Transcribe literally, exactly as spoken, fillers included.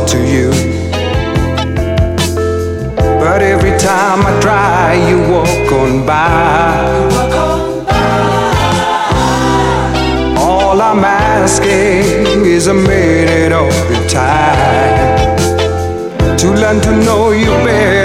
to you. But every time I try, you walk on by. All I'm asking is a minute of your time to learn to know you better.